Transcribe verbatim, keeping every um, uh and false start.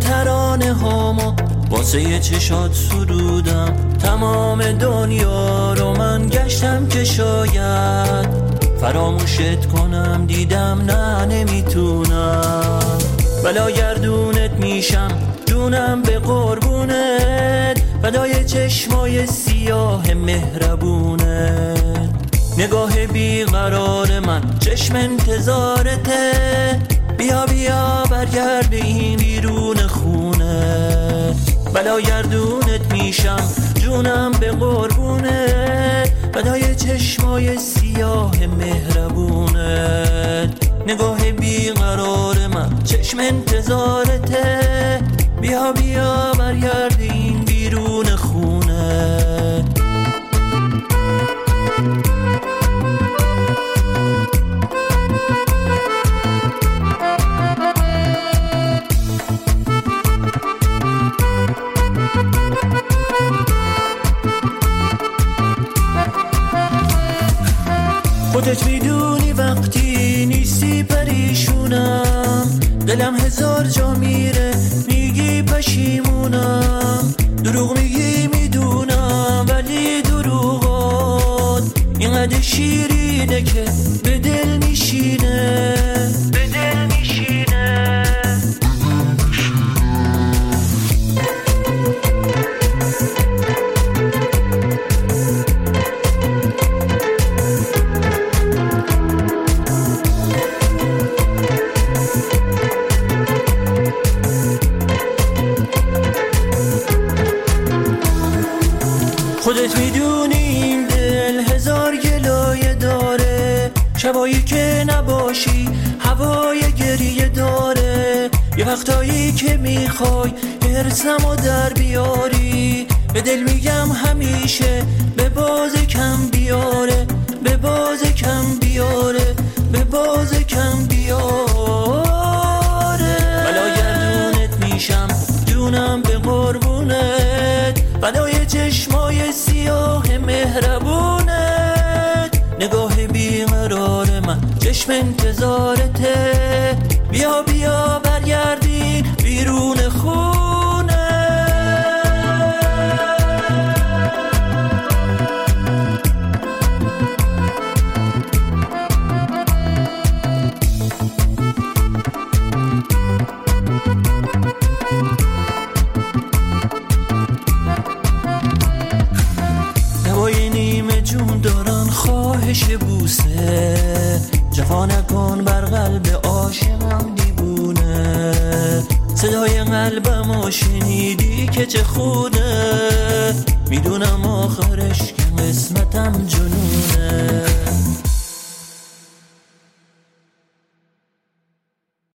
ترانه هامو واسه چشات سرودم. تمام دنیا رو من گشتم که شاید فراموشت کنم، دیدم نه نمیتونم. بلا گردونت میشم جونم به قربونت، فدای چشمای سیاه مهربونت. نگاه بیقرار من چشم انتظارته، بیا بیا برگرد این بیرون خونه. بلا گردونت میشم جونم به قربونت، فدای چشمای سیاه مهربونت. نگاه بیقرار من چشم انتظارته، بیا بیا برگرد این بیرون خونه. خودت میدونی وقتی نیستی پریشونم، دلم هزار جا میره میگی پشیمونم. دروغ میگی میدونم ولی دروغات اینقدر شیرینه که به دل میشینه، به دل میشینه. خودت میدونی این دل هزار گلایه داره، شبایی که نباشی هوای گریه داره. یه وقتایی که میخوای هرسمو در بیاری، به دل میگم همیشه به باز کم بیاره، به باز کم بیاره، به باز کم بیاره. بلا گردونت میشم جونم به قربونت، فدای چشمای سیاه مهربونت. نگاه بیقرار من چشم انتظارته، بیا بیا برگردین بیرون خونه. جون دارن خواهش بوسه، جفا نکن بر قلب عاشقم دیوونه. صدای قلبم شنیدی که چه خوده، میدونم آخرش که قسمتم جنونه.